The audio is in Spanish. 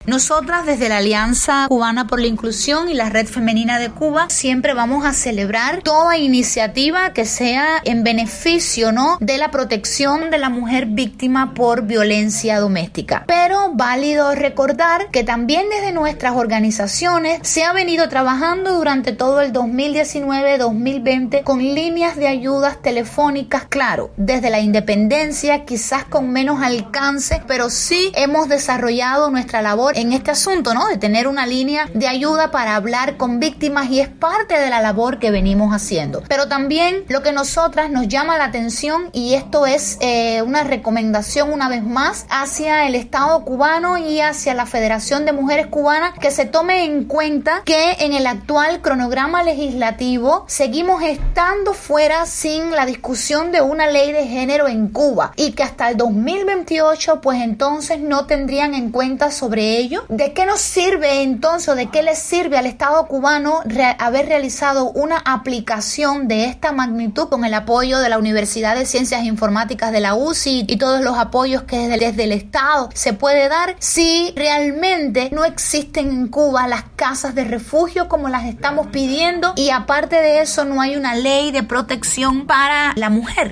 Nosotras desde la Alianza Cubana por la Inclusión y la Red Femenina de Cuba siempre vamos a celebrar toda iniciativa que sea en beneficio, ¿no?, de la protección de la mujer víctima por violencia doméstica. Pero válido recordar que también desde nuestras organizaciones se ha venido trabajando durante todo el 2019-2020 con líneas de ayudas telefónicas, claro, desde la independencia, quizás con menos alcance, pero sí hemos desarrollado nuestra labor en este asunto, ¿no?, de tener una línea de ayuda para hablar con víctimas, y es parte de la labor que venimos haciendo. Pero también lo que nosotras nos llama la atención, y esto es una recomendación una vez más hacia el Estado cubano y hacia la Federación de Mujeres Cubanas, que se tome en cuenta que en el actual cronograma legislativo seguimos estando fuera sin la discusión de una ley de género en Cuba, y que hasta el 2028 pues entonces no tendrían en cuenta sobre ello. ¿De qué nos sirve entonces, de qué le sirve al Estado cubano haber realizado una aplicación de esta magnitud con el apoyo de la Universidad de Ciencias Informáticas de la UCI y todos los apoyos que desde el Estado se puede dar, si realmente no existen en Cuba las casas de refugio como las estamos pidiendo, y aparte de eso no hay una ley de protección para la mujer?